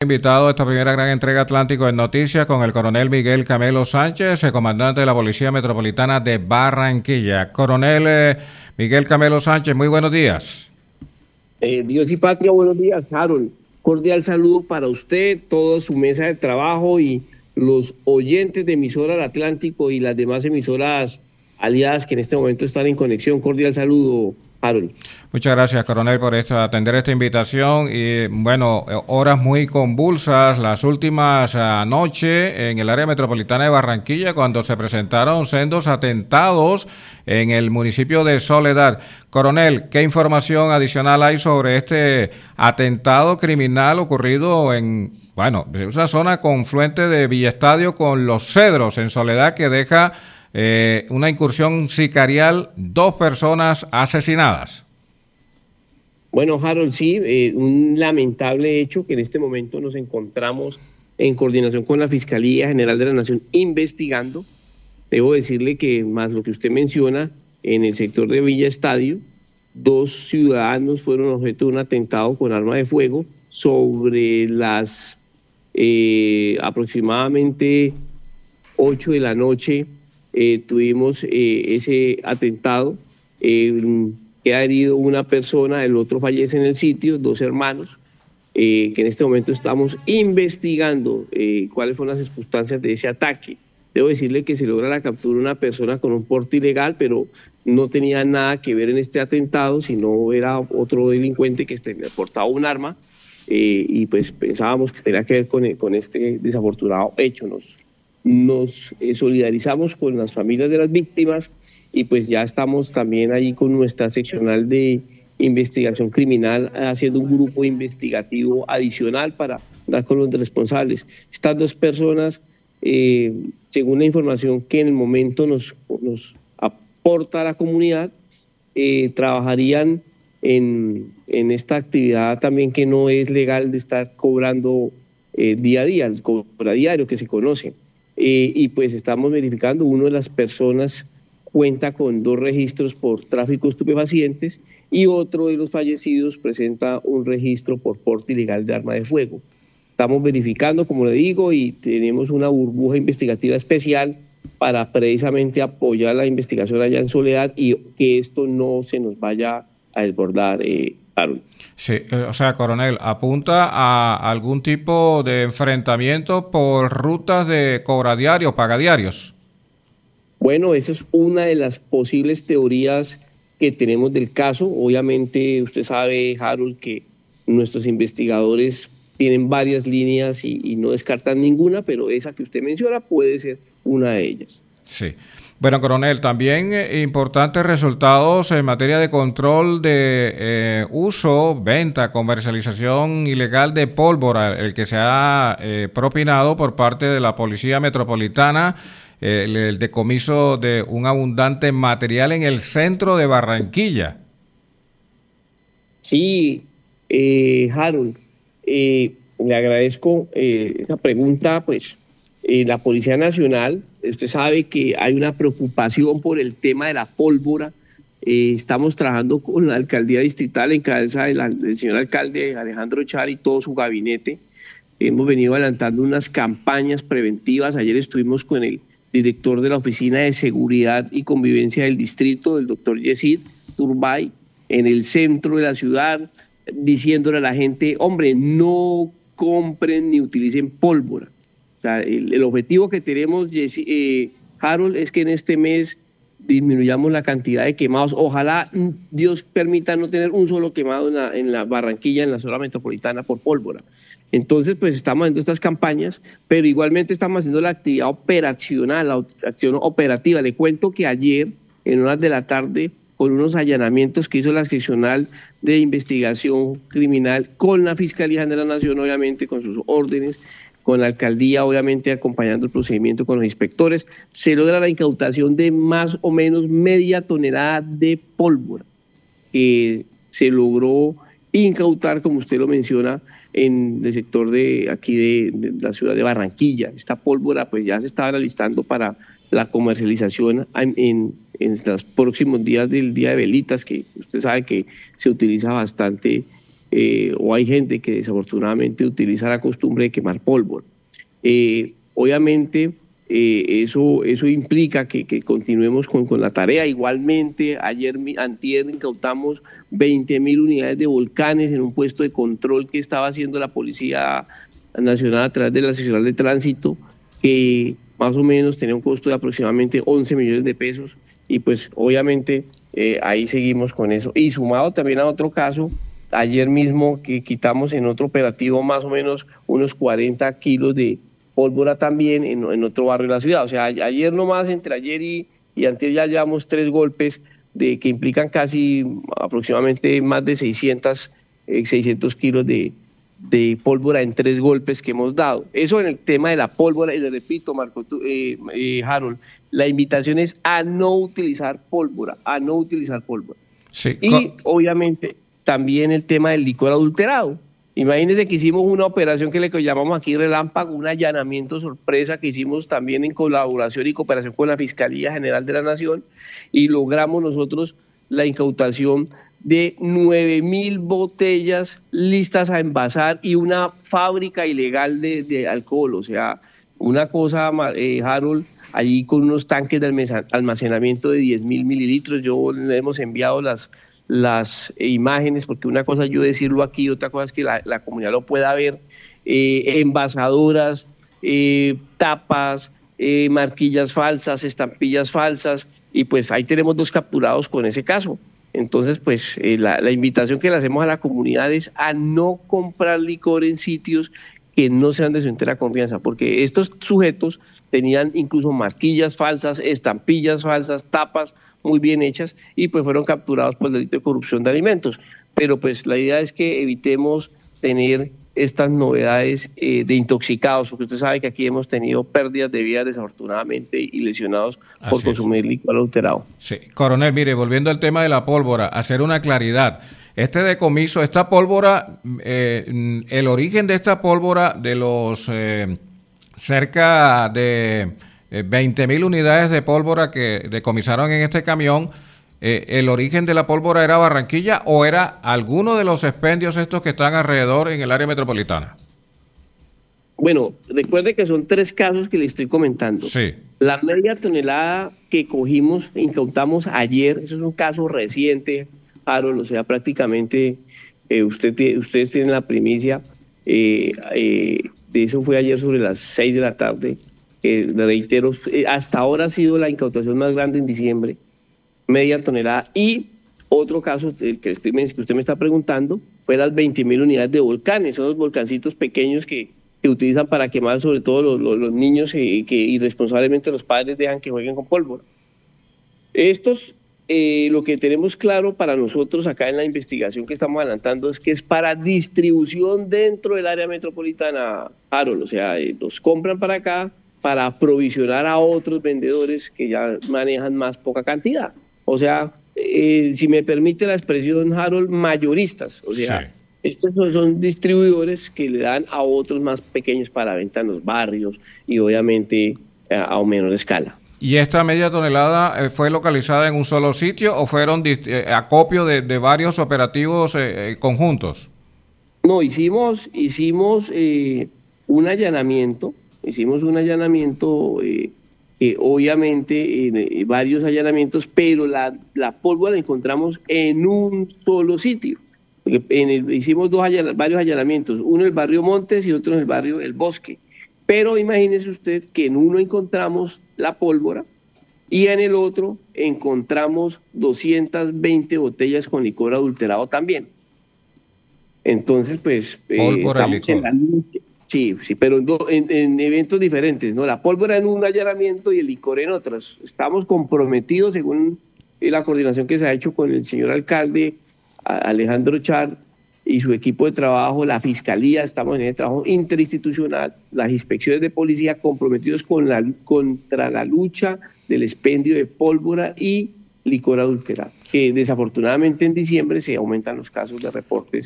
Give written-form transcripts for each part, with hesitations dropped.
Invitado a esta primera gran entrega Atlántico en Noticias con el coronel Miguel Camelo Sánchez, el comandante de la Policía Metropolitana de Barranquilla. Coronel Miguel Camelo Sánchez, muy buenos días. Dios y patria, buenos días, Harold. Cordial saludo para usted, toda su mesa de trabajo y los oyentes de emisora del Atlántico y las demás emisoras aliadas que en este momento están en conexión. Cordial saludo, Harold. Muchas gracias, coronel, por atender esta invitación. Y bueno, horas muy convulsas, las últimas anoche en el área metropolitana de Barranquilla, cuando se presentaron sendos atentados en el municipio de Soledad. Coronel, ¿qué información adicional hay sobre este atentado criminal ocurrido en, bueno, esa zona confluente de Villaestadio con Los Cedros, en Soledad, que deja una incursión sicarial, 2 personas asesinadas? Bueno, Harold, sí, un lamentable hecho que en este momento nos encontramos en coordinación con la Fiscalía General de la Nación investigando. Debo decirle que, más lo que usted menciona, en el sector de Villa Estadio, 2 ciudadanos fueron objeto de un atentado con arma de fuego sobre las aproximadamente 8 de la noche. Tuvimos ese atentado, queda herido una persona, el otro fallece en el sitio, 2 hermanos, que en este momento estamos investigando cuáles fueron las circunstancias de ese ataque. Debo decirle que se logra la captura de una persona con un porte ilegal, pero no tenía nada que ver en este atentado, sino era otro delincuente que portaba un arma, y pues pensábamos que tenía que ver con este desafortunado hecho. Nos solidarizamos con las familias de las víctimas y pues ya estamos también ahí con nuestra seccional de investigación criminal haciendo un grupo investigativo adicional para dar con los responsables. Estas 2 personas, según la información que en el momento nos aporta la comunidad, trabajarían en esta actividad también que no es legal de estar cobrando día a día, el cobro diario que se conoce. Y pues estamos verificando, una de las personas cuenta con 2 registros por tráfico de estupefacientes y otro de los fallecidos presenta un registro por porte ilegal de arma de fuego. Estamos verificando, como le digo, y tenemos una burbuja investigativa especial para precisamente apoyar la investigación allá en Soledad y que esto no se nos vaya a desbordar, Harold. Sí, o sea, coronel, ¿apunta a algún tipo de enfrentamiento por rutas de cobradiarios, pagadiarios? Bueno, esa es una de las posibles teorías que tenemos del caso. Obviamente, usted sabe, Harold, que nuestros investigadores tienen varias líneas y no descartan ninguna, pero esa que usted menciona puede ser una de ellas. Sí. Bueno, coronel, también importantes resultados en materia de control de uso, venta, comercialización ilegal de pólvora, el que se ha propinado por parte de la Policía Metropolitana, el decomiso de un abundante material en el centro de Barranquilla. Sí, Harold, le agradezco esa pregunta, pues. La Policía Nacional, usted sabe que hay una preocupación por el tema de la pólvora. Estamos trabajando con la alcaldía distrital en cabeza del señor alcalde Alejandro Char y todo su gabinete. Hemos venido adelantando unas campañas preventivas. Ayer estuvimos con el director de la Oficina de Seguridad y Convivencia del distrito, el doctor Yesid Turbay, en el centro de la ciudad, diciéndole a la gente, hombre, no compren ni utilicen pólvora. O sea, el objetivo que tenemos, Harold, es que en este mes disminuyamos la cantidad de quemados. Ojalá Dios permita no tener un solo quemado en la Barranquilla, en la zona metropolitana por pólvora. Entonces, pues estamos haciendo estas campañas, pero igualmente estamos haciendo la actividad operacional, la acción operativa. Le cuento que ayer, en horas de la tarde, con unos allanamientos que hizo la seccional de investigación criminal con la Fiscalía General de la Nación, obviamente con sus órdenes, con la alcaldía, obviamente acompañando el procedimiento con los inspectores, se logra la incautación de más o menos media tonelada de pólvora. Se logró incautar, como usted lo menciona, en el sector de aquí de la ciudad de Barranquilla. Esta pólvora pues ya se estaba alistando para la comercialización en los próximos días del Día de Velitas, que usted sabe que se utiliza bastante o hay gente que desafortunadamente utiliza la costumbre de quemar pólvora. Obviamente eso implica que continuemos con la tarea. Igualmente, antier incautamos 20.000 unidades de volcanes en un puesto de control que estaba haciendo la Policía Nacional a través de la Seccional de Tránsito, que más o menos tenía un costo de aproximadamente 11 millones de pesos, y pues obviamente ahí seguimos con eso. Y sumado también a otro caso, ayer mismo que quitamos en otro operativo más o menos unos 40 kilos de pólvora también en otro barrio de la ciudad. O sea, ayer nomás, entre ayer y antier, ya llevamos 3 golpes que implican casi aproximadamente más de 600 kilos de pólvora en 3 golpes que hemos dado. Eso en el tema de la pólvora, y le repito, Marco, Harold, la invitación es a no utilizar pólvora, Sí. Y obviamente también el tema del licor adulterado. Imagínense que hicimos una operación que le llamamos aquí Relámpago, un allanamiento sorpresa que hicimos también en colaboración y cooperación con la Fiscalía General de la Nación, y logramos nosotros la incautación de 9.000 botellas listas a envasar y una fábrica ilegal de alcohol. O sea, una cosa, Harold, allí con unos tanques de almacenamiento de 10.000 mililitros. Yo le hemos enviado las imágenes, porque una cosa es yo decirlo aquí, otra cosa es que la comunidad lo pueda ver. Envasadoras, tapas, marquillas falsas, estampillas falsas, y pues ahí tenemos 2 capturados con ese caso. Entonces, pues la invitación que le hacemos a la comunidad es a no comprar licor en sitios que no sean de su entera confianza, porque estos sujetos tenían incluso marquillas falsas, estampillas falsas, tapas muy bien hechas, y pues fueron capturados por el delito de corrupción de alimentos. Pero pues la idea es que evitemos tener estas novedades de intoxicados, porque usted sabe que aquí hemos tenido pérdidas de vidas desafortunadamente y lesionados por consumir licor adulterado. Sí, coronel, mire, volviendo al tema de la pólvora, hacer una claridad. Este decomiso, esta pólvora, el origen de esta pólvora, de los cerca de 20.000 unidades de pólvora que decomisaron en este camión, ¿el origen de la pólvora era Barranquilla o era alguno de los expendios estos que están alrededor en el área metropolitana? Bueno, recuerde que son 3 casos que le estoy comentando. Sí. La media tonelada que incautamos ayer, eso es un caso reciente, Harold, o sea, prácticamente ustedes tienen la primicia, de eso fue ayer sobre las 6 de la tarde, reitero, hasta ahora ha sido la incautación más grande en diciembre, media tonelada. Y otro caso, el que usted me está preguntando, fue las 20.000 unidades de volcanes, son los volcancitos pequeños que utilizan para quemar, sobre todo los niños, que irresponsablemente los padres dejan que jueguen con pólvora. Estos, lo que tenemos claro para nosotros acá en la investigación que estamos adelantando es que es para distribución dentro del área metropolitana, Harold. O sea, los compran para acá para aprovisionar a otros vendedores que ya manejan más poca cantidad. O sea, si me permite la expresión, Harold, mayoristas. O sea, sí, estos son distribuidores que le dan a otros más pequeños para venta en los barrios y obviamente a menor escala. ¿Y esta media tonelada fue localizada en un solo sitio o fueron acopio de varios operativos conjuntos? No, hicimos un allanamiento. Obviamente varios allanamientos, pero la pólvora la encontramos en un solo sitio. Porque hicimos varios allanamientos, uno en el barrio Montes y otro en el barrio El Bosque. Pero imagínese usted que en uno encontramos la pólvora y en el otro encontramos 220 botellas con licor adulterado también. Entonces, pues, estamos en la lucha. Sí, pero en eventos diferentes, ¿no? La pólvora en un allanamiento y el licor en otros. Estamos comprometidos, según la coordinación que se ha hecho con el señor alcalde Alejandro Char y su equipo de trabajo, la Fiscalía, estamos en el trabajo interinstitucional, las inspecciones de policía, comprometidos contra la lucha del expendio de pólvora y licor adulterado, que desafortunadamente en diciembre se aumentan los casos de reportes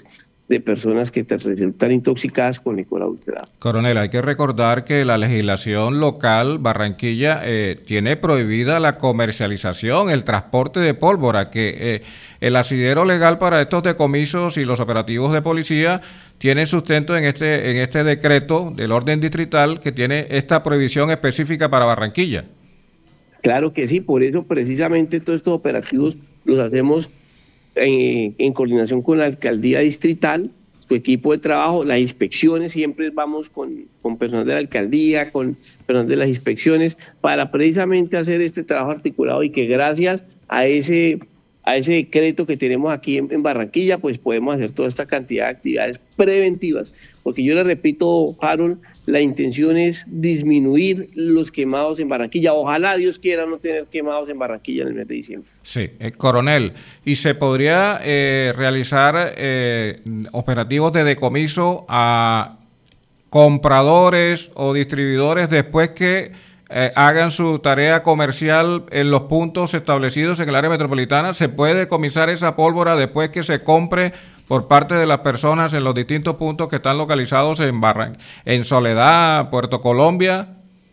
de personas que resultan intoxicadas con licor adulterado. Coronel, hay que recordar que la legislación local Barranquilla tiene prohibida la comercialización, el transporte de pólvora, que el asidero legal para estos decomisos y los operativos de policía tiene sustento en este decreto del orden distrital que tiene esta prohibición específica para Barranquilla. Claro que sí, por eso precisamente todos estos operativos los hacemos en coordinación con la alcaldía distrital, su equipo de trabajo, las inspecciones, siempre vamos con personal de la alcaldía, con personal de las inspecciones, para precisamente hacer este trabajo articulado y que gracias a ese decreto que tenemos aquí en Barranquilla, pues podemos hacer toda esta cantidad de actividades preventivas. Porque yo le repito, Harold, la intención es disminuir los quemados en Barranquilla. Ojalá Dios quiera no tener quemados en Barranquilla en el mes de diciembre. Sí, coronel, ¿y se podría realizar operativos de decomiso a compradores o distribuidores después que hagan su tarea comercial en los puntos establecidos en el área metropolitana? ¿Se puede decomisar esa pólvora después que se compre por parte de las personas en los distintos puntos que están localizados en Soledad, Puerto Colombia?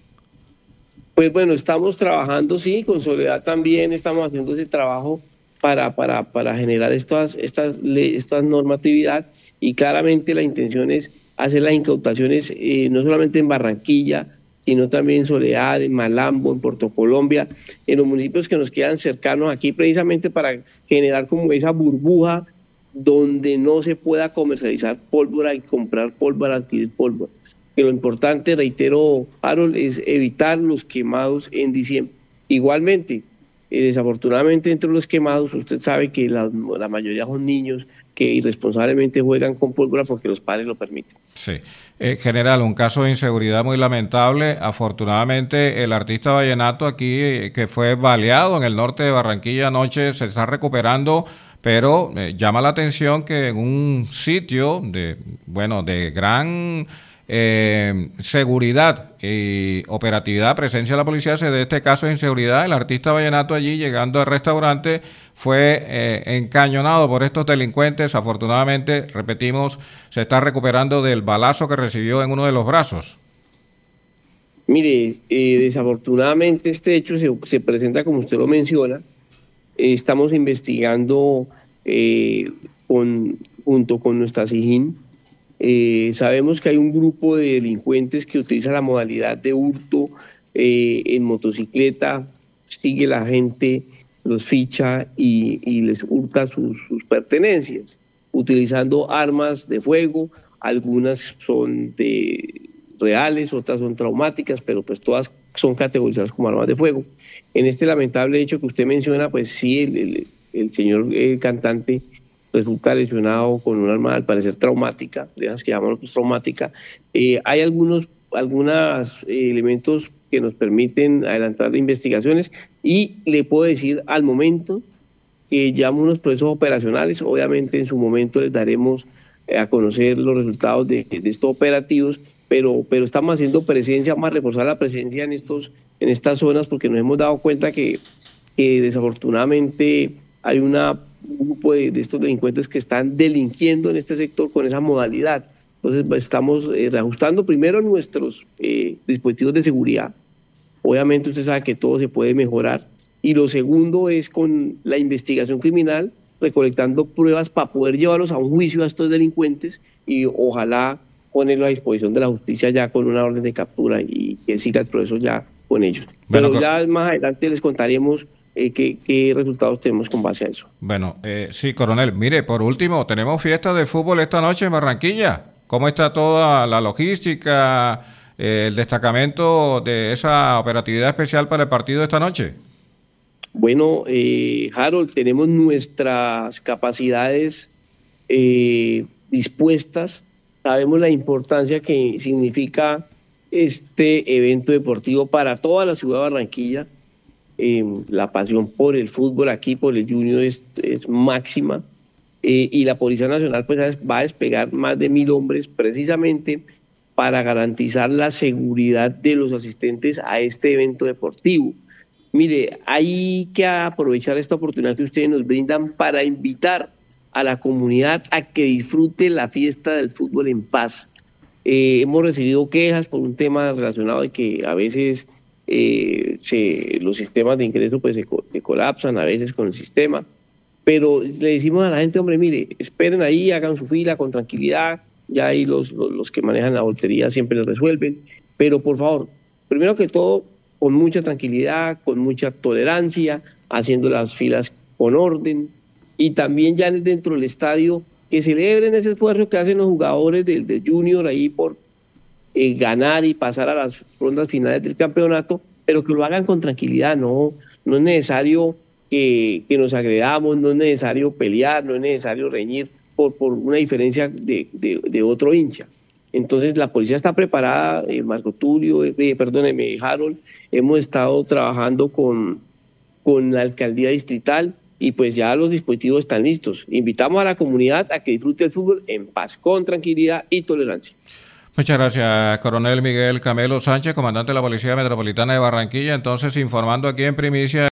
Pues bueno, estamos trabajando, sí, con Soledad también estamos haciendo ese trabajo para generar esta normatividad, y claramente la intención es hacer las incautaciones no solamente en Barranquilla, sino también en Soledad, en Malambo, en Puerto Colombia, en los municipios que nos quedan cercanos aquí, precisamente para generar como esa burbuja donde no se pueda comercializar pólvora y comprar pólvora, adquirir pólvora. Que lo importante, reitero, Harold, es evitar los quemados en diciembre. Igualmente, desafortunadamente entre los quemados, usted sabe que la mayoría son niños que irresponsablemente juegan con pólvora porque los padres lo permiten. Sí. General, un caso de inseguridad muy lamentable. Afortunadamente, el artista vallenato aquí, que fue baleado en el norte de Barranquilla anoche, se está recuperando, pero llama la atención que en un sitio de gran seguridad y operatividad, presencia de la policía, se dé este caso de inseguridad. El artista vallenato allí, llegando al restaurante, fue encañonado por estos delincuentes. Afortunadamente, repetimos, se está recuperando del balazo que recibió en uno de los brazos. Mire, desafortunadamente este hecho se presenta como usted lo menciona. Estamos investigando junto con nuestra SIJIN. Sabemos que hay un grupo de delincuentes que utiliza la modalidad de hurto en motocicleta, sigue la gente, los ficha y les hurta sus pertenencias, utilizando armas de fuego. Algunas son reales, otras son traumáticas, pero pues todas son categorizadas como armas de fuego. En este lamentable hecho que usted menciona, pues sí, el señor cantante resulta lesionado con un arma al parecer traumática, de esas que llamamos traumática. Hay algunos elementos que nos permiten adelantar investigaciones, y le puedo decir al momento que llevamos unos procesos operacionales. Obviamente en su momento les daremos a conocer los resultados de estos operativos, pero estamos haciendo presencia, vamos a reforzar la presencia en estas zonas, porque nos hemos dado cuenta que desafortunadamente hay un grupo de estos delincuentes que están delinquiendo en este sector con esa modalidad. Entonces estamos reajustando primero nuestros dispositivos de seguridad. Obviamente usted sabe que todo se puede mejorar. Y lo segundo es con la investigación criminal, recolectando pruebas para poder llevarlos a un juicio a estos delincuentes y ojalá ponerlos a disposición de la justicia ya con una orden de captura y que siga el proceso ya con ellos. Bueno, pero ya más adelante les contaremos qué resultados tenemos con base a eso. Bueno, sí, coronel. Mire, por último, tenemos fiesta de fútbol esta noche en Barranquilla. ¿Cómo está toda la logística, el destacamento de esa operatividad especial para el partido de esta noche? Bueno, Harold, tenemos nuestras capacidades dispuestas. Sabemos la importancia que significa este evento deportivo para toda la ciudad de Barranquilla. La pasión por el fútbol aquí, por el Junior, es máxima. Y la Policía Nacional pues va a despegar más de 1.000 hombres precisamente para garantizar la seguridad de los asistentes a este evento deportivo. Mire, hay que aprovechar esta oportunidad que ustedes nos brindan para invitar a la comunidad a que disfrute la fiesta del fútbol en paz. Hemos recibido quejas por un tema relacionado de que a veces los sistemas de ingreso pues se colapsan a veces con el sistema, pero le decimos a la gente, hombre, mire, esperen ahí, hagan su fila con tranquilidad, ya ahí los que manejan la lotería siempre les resuelven, pero por favor, primero que todo, con mucha tranquilidad, con mucha tolerancia, haciendo las filas con orden, y también ya dentro del estadio, que celebren ese esfuerzo que hacen los jugadores del Junior ahí por ganar y pasar a las rondas finales del campeonato, pero que lo hagan con tranquilidad, no es necesario que nos agredamos, no es necesario pelear, no es necesario reñir por una diferencia de otro hincha. Entonces la policía está preparada, Marco Tulio, perdóneme, Harold, hemos estado trabajando con la alcaldía distrital y pues ya los dispositivos están listos. Invitamos a la comunidad a que disfrute el fútbol en paz, con tranquilidad y tolerancia. Muchas gracias, coronel Miguel Camelo Sánchez, comandante de la Policía Metropolitana de Barranquilla. Entonces, informando aquí en primicia.